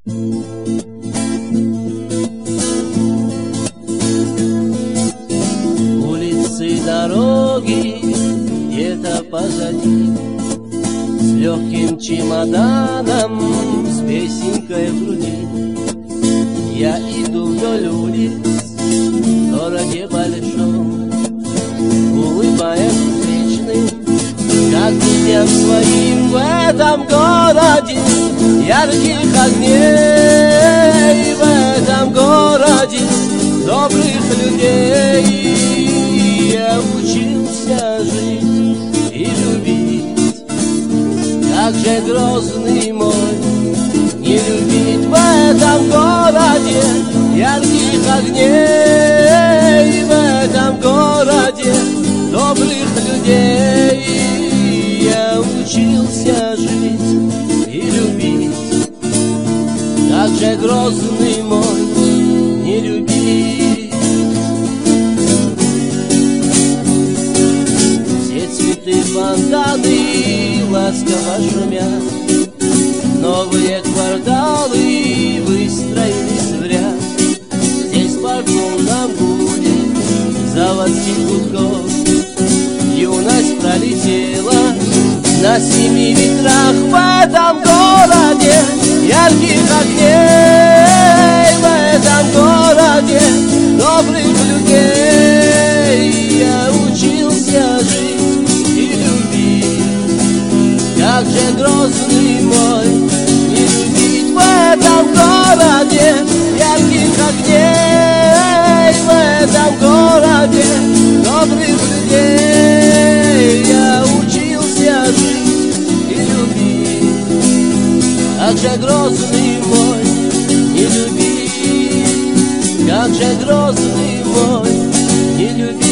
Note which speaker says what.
Speaker 1: Улицы, дороги где-то позади, с легким чемоданом, с песенкой в груди. Я иду вдоль улиц в городе большом, улыбаясь встречным, как детям своим в этом городе ярких огней, в этом городе добрых людей. Я учился жить и любить, как же грозный мой не любить в этом городе ярких огней, в этом городе добрых людей. Я учился жить и любить, как же грозный мой не любить. Все цветы, фонтаны ласково шумят, новые кварталы выстроились в ряд. Здесь по волнам будет заводских гудков, юность пролетела на 7 ветрах. В этом городе ярких огней, в этом городе добрых людей. Я учился жить и любить, как же грозный мой не любить в этом городе ярких огней, в этом городе добрых людей. Я учился жить и любить, как же грозный мой не любить, как же грозный мой не любить.